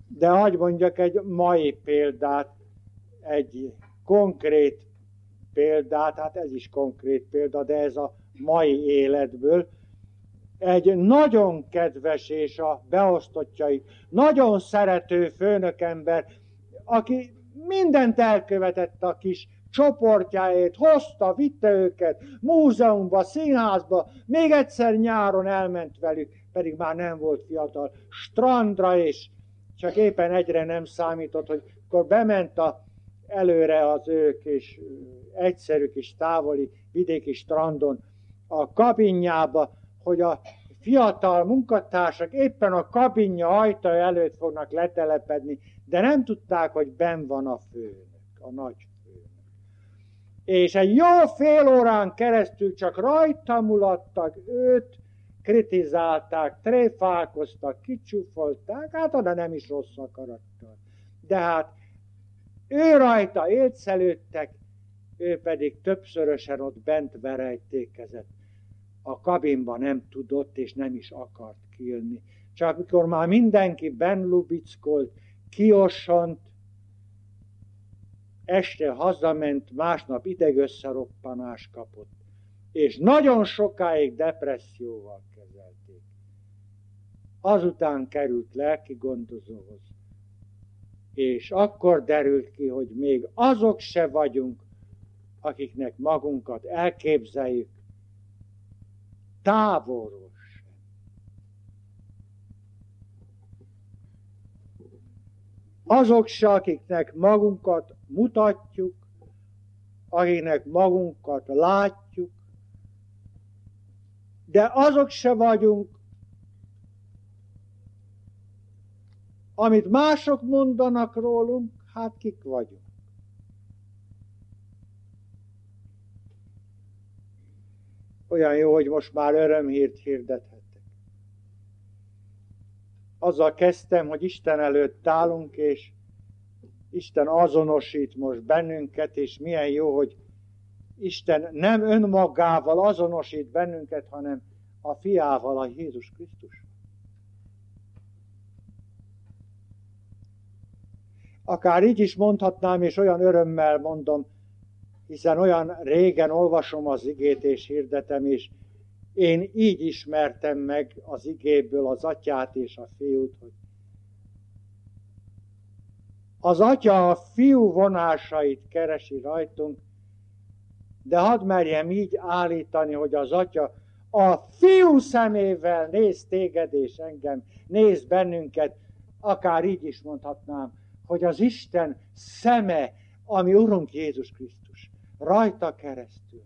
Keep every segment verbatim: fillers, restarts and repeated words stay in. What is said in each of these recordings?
De hadd mondjak egy mai példát, egy konkrét példát, hát ez is konkrét példa, de ez a mai életből. Egy nagyon kedves és a beosztottjai, nagyon szerető főnökember, aki mindent elkövetett a kis csoportjáért, hozta, vitte őket múzeumba, színházba, még egyszer nyáron elment velük, pedig már nem volt fiatal, strandra, és csak éppen egyre nem számított, hogy akkor bement a, előre az ő kis egyszerű kis távoli vidéki strandon a kabinjába, hogy a fiatal munkatársak éppen a kabinja ajtaja előtt fognak letelepedni, de nem tudták, hogy benn van a főnök, a nagy főnök. És egy jó fél órán keresztül csak rajta mulattak, őt kritizálták, tréfálkoztak, kicsúfolták, hát oda nem is rossz akarattal. De hát ő rajta élcelődtek, ő pedig többszörösen ott bent verejtékezett. A kabinba nem tudott és nem is akart kijönni. Csak mikor már mindenki benn lubickolt, kiossant, este hazament, másnap idegösszeroppanás kapott, és nagyon sokáig depresszióval kezelték. Azután került lelki gondozóhoz, és akkor derült ki, hogy még azok se vagyunk, akiknek magunkat elképzeljük, távolról sem. Azok se, akiknek magunkat mutatjuk, akiknek magunkat látjuk, de azok se vagyunk, amit mások mondanak rólunk, hát kik vagyunk. Olyan jó, hogy most már örömhírt hirdethettek. Azzal kezdtem, hogy Isten előtt állunk, és Isten azonosít most bennünket, és milyen jó, hogy Isten nem önmagával azonosít bennünket, hanem a fiával, a Jézus Krisztus. Akár így is mondhatnám, és olyan örömmel mondom, hiszen olyan régen olvasom az igét és hirdetem, és én így ismertem meg az igéből az atyát és a fiút, hogy az atya a fiú vonásait keresi rajtunk, de hadd merjem így állítani, hogy az atya a fiú szemével néz téged és engem, néz bennünket, akár így is mondhatnám, hogy az Isten szeme, ami Urunk Jézus Krisztus, rajta keresztül.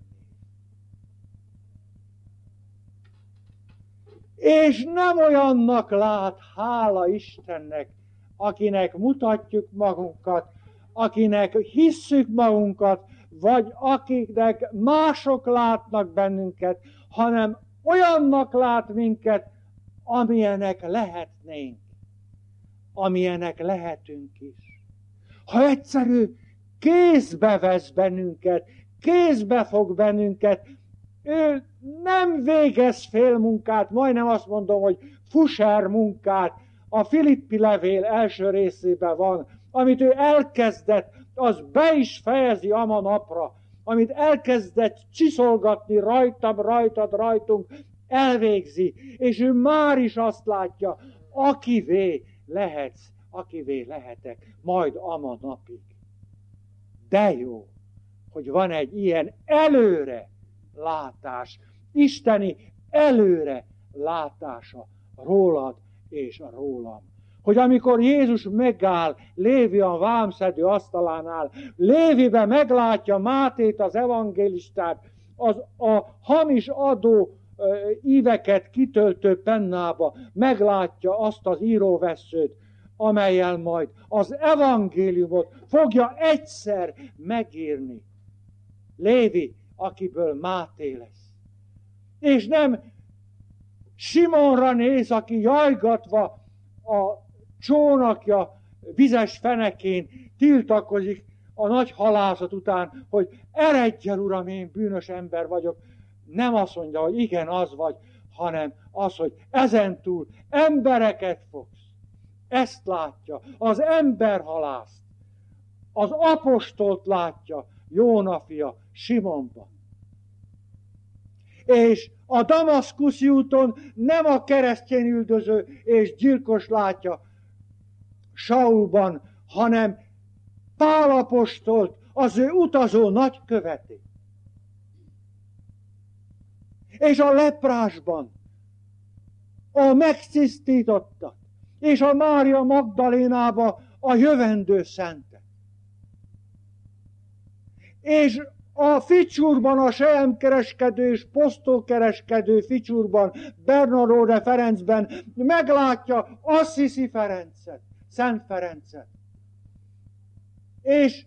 És nem olyannak lát, hála Istennek, akinek mutatjuk magunkat, akinek hisszük magunkat, vagy akiknek mások látnak bennünket, hanem olyannak lát minket, amilyenek lehetnénk, amilyenek lehetünk is. Ha egyszerű kézbe vesz bennünket, kézbe fog bennünket, ő nem végez fél munkát, majdnem azt mondom, hogy fuser munkát, a Filippi levél első részében van, amit ő elkezdett, az be is fejezi ama napra, amit elkezdett csiszolgatni rajtam, rajtad, rajtunk, elvégzi, és ő már is azt látja, akivé lehetsz, akivé lehetek, majd ama napig. De jó, hogy van egy ilyen előre látás, isteni előre látása rólad és rólam. Hogy amikor Jézus megáll Lévi a vámszedő asztalánál, Lévibe meglátja Mátét, az evangélistát, az a hamis adó íveket kitöltő pennába, meglátja azt az íróvesszőt, amellyel majd az evangéliumot fogja egyszer megírni. Lévi, akiből Máté lesz. És nem Simonra néz, aki jajgatva a csónakja vizes fenekén tiltakozik a nagy halászat után, hogy eredj el, Uram, én bűnös ember vagyok. Nem azt mondja, hogy igen, az vagy, hanem az, hogy ezentúl embereket fogsz. ezt látja, az emberhalászt, az apostolt látja Jóna fia Simonban. És a damaszkuszi úton nem a keresztény üldöző és gyilkos látja Saulban, hanem Pál apostolt, az ő utazó nagykövetét. És a leprásban a megtisztítottat, és a Mária Magdalénába a jövendő szentet. És a Ficsurban, a selyemkereskedő és posztókereskedő Ficsurban, Bernardone Ferencben meglátja Assisi Ferencet, Szent Ferencet. És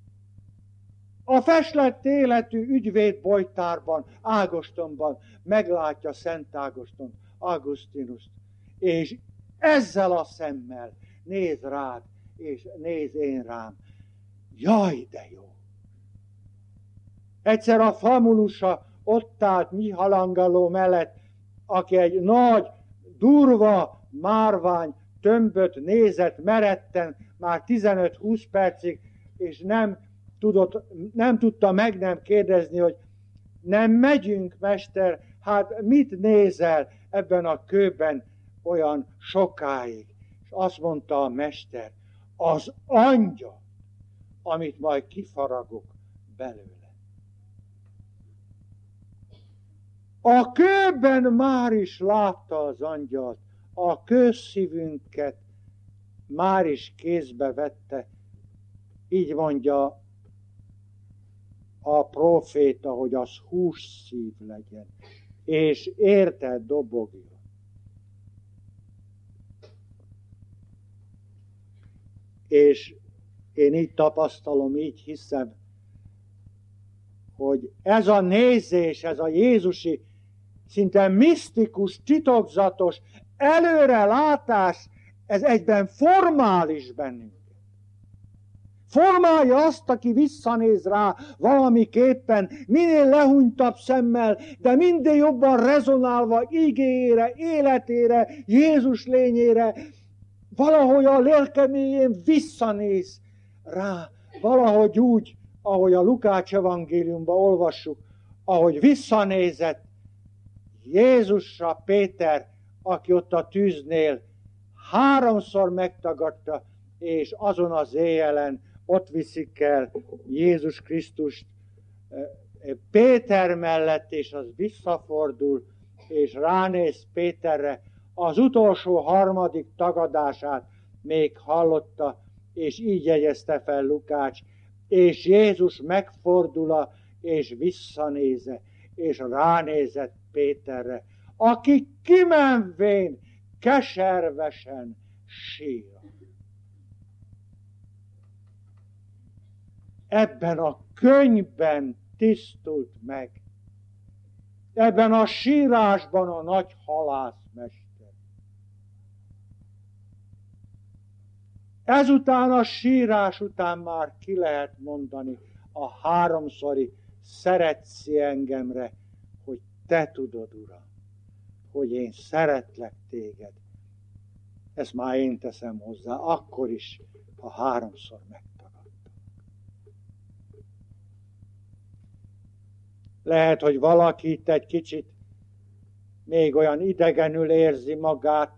a feslett életű ügyvéd Bojtárban, Ágostonban meglátja Szent Ágostont, Augustinust, és ezzel a szemmel néz rád, és néz én rám. Jaj, de jó! Egyszer a Famulusa ott állt Mihalangalló mellett, aki egy nagy, durva, márvány tömböt nézett meretten már tizenöt-húsz percig, és nem, tudott, nem tudta meg nem kérdezni, hogy nem megyünk, mester, hát mit nézel ebben a kőben olyan sokáig? És azt mondta a mester, az angyal, amit majd kifaragok belőle. A kőben már is látta az angyalt, a kőszívünket már is kézbe vette, így mondja a próféta, hogy az hússzív legyen, és érte dobogja. És én így tapasztalom, így hiszem, hogy ez a nézés, ez a jézusi, szinte misztikus, titokzatos előrelátás, ez egyben formális bennünket. Formálja azt, aki visszanéz rá valamiképpen, minél lehúnytabb szemmel, de minden jobban rezonálva igéjére, életére, Jézus lényére, valahogy a lelke mélyén visszanéz rá, valahogy úgy, ahogy a Lukács evangéliumban olvassuk, ahogy visszanézett Jézusra Péter, aki ott a tűznél háromszor megtagadta, és azon az éjjelen ott viszik el Jézus Krisztust Péter mellett, és az visszafordul, és ránéz Péterre, az utolsó harmadik tagadását még hallotta, és így jegyezte fel Lukács, és Jézus megfordul, és visszanéze, és ránézett Péterre, aki kimenvén keservesen sír. Ebben a könyvben tisztult meg, ebben a sírásban a nagy halászmester. Ezután a sírás után már ki lehet mondani a háromszori szeretsz engemre, hogy te tudod, Uram, hogy én szeretlek téged. Ezt már én teszem hozzá, akkor is, ha háromszor megtagadtam. Lehet, hogy valaki itt egy kicsit még olyan idegenül érzi magát.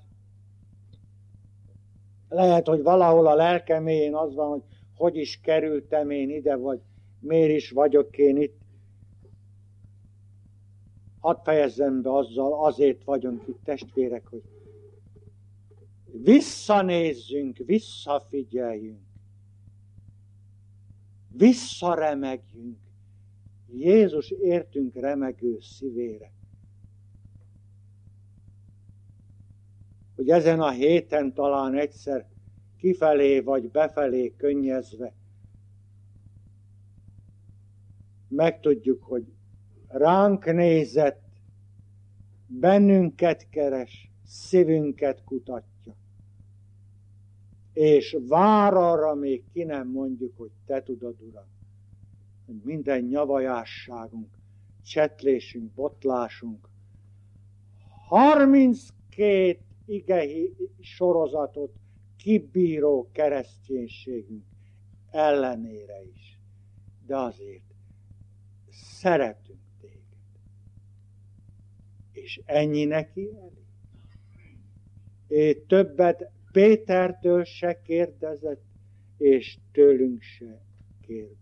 Lehet, hogy valahol a lelke mélyén az van, hogy hogy is kerültem én ide, vagy miért is vagyok én itt. Hadd fejezzem be azzal, azért vagyunk itt, testvérek, hogy visszanézzünk, visszafigyeljünk, visszaremegjünk Jézus értünk remegő szívére. Hogy ezen a héten talán egyszer kifelé vagy befelé könnyezve megtudjuk, hogy ránk nézett, bennünket keres, szívünket kutatja. És vár arra, még ki nem mondjuk, hogy te tudod, Uram, hogy minden nyavajásságunk, csetlésünk, botlásunk, harminckét ige sorozatot kibíró kereszténységünk ellenére is. De azért szeretünk téged. És ennyi neki elég. És többet Pétertől se kérdezett, és tőlünk se kérdez.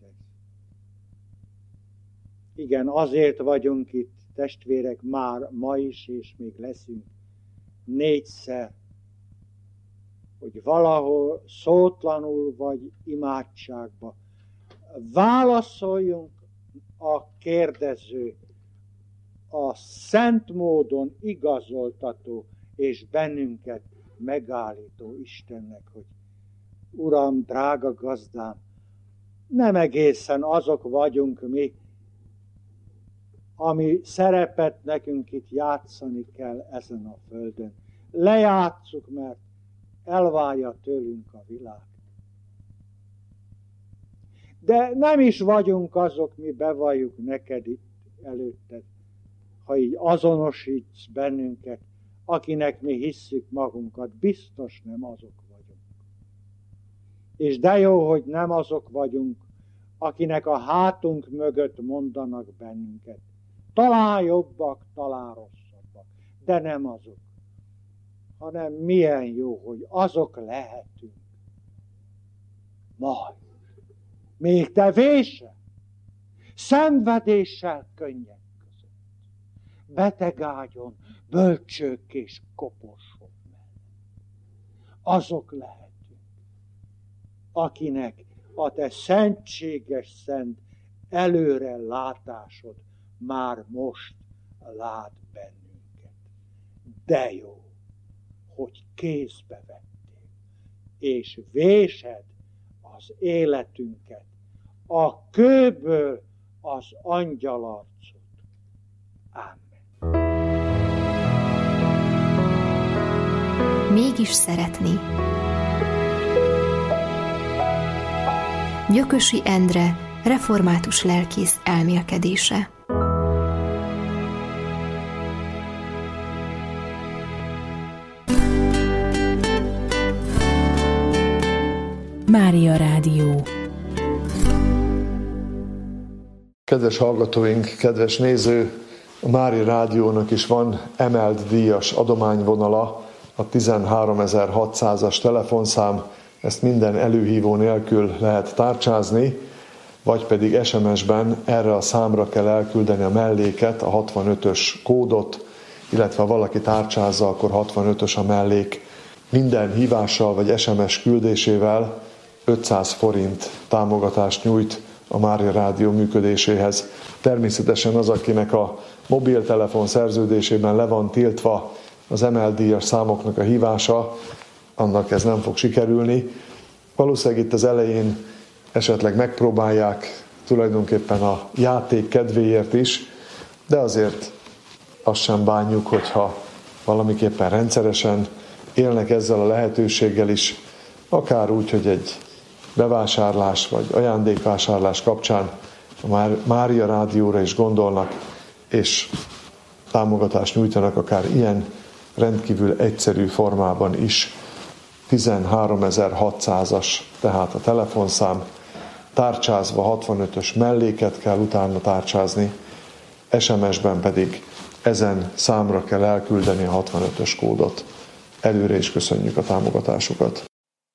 Igen, azért vagyunk itt, testvérek, már ma is, és még leszünk négyszer, hogy valahol szótlanul vagy imádságba válaszoljunk a kérdező, a szent módon igazoltató és bennünket megállító Istennek, hogy Uram, drága gazdám, nem egészen azok vagyunk mi, ami szerepet nekünk itt játszani kell ezen a földön. Lejátsszuk, mert elvárja tőlünk a világ. De nem is vagyunk azok, mi bevalljuk neked itt előtted, ha így azonosítsz bennünket, akinek mi hisszük magunkat, biztos nem azok vagyunk. És de jó, hogy nem azok vagyunk, akinek a hátunk mögött mondanak bennünket. Talán jobbak, talán rosszabbak, de nem azok. Hanem milyen jó, hogy azok lehetünk. Majd. Még te vése, szenvedéssel könnyek között, betegágyon, bölcsők és koposok mellett. Azok lehetünk, akinek a te szentséges szent előre látásod már most lát bennünket. De jó, hogy kézbe vettél, és vésed az életünket, a kőből az angyalarcot. Amen. Mégis szeretni. Gyökösi Endre, református lelkész elmélkedése. Mária Rádió. Kedves hallgatóink, kedves néző, a Mária Rádiónak is van emelt díjas adományvonala, a tizenháromezer-hatszázas telefonszám, ezt minden előhívó nélkül lehet tárcsázni, vagy pedig es em es-ben erre a számra kell elküldeni a melléket, a hatvanötös kódot, illetve ha valaki tárcsázza, akkor hatvanötös a mellék. Minden hívással vagy es em es küldésével ötszáz forint támogatást nyújt a Mária Rádió működéséhez. Természetesen az, akinek a mobiltelefon szerződésében le van tiltva az emelt díjas számoknak a hívása, annak ez nem fog sikerülni. Valószínűleg itt az elején esetleg megpróbálják tulajdonképpen a játék kedvéért is, de azért azt sem bánjuk, hogyha valamiképpen rendszeresen élnek ezzel a lehetőséggel is, akár úgy, hogy egy bevásárlás vagy ajándékvásárlás kapcsán a Mária Rádióra is gondolnak, és támogatást nyújtanak akár ilyen rendkívül egyszerű formában is. tizenháromezer-hatszázas tehát a telefonszám, tárcsázva hatvanötös melléket kell utána tárcsázni, es em es-ben pedig ezen számra kell elküldeni a hatvanötös kódot. Előre is köszönjük a támogatásukat.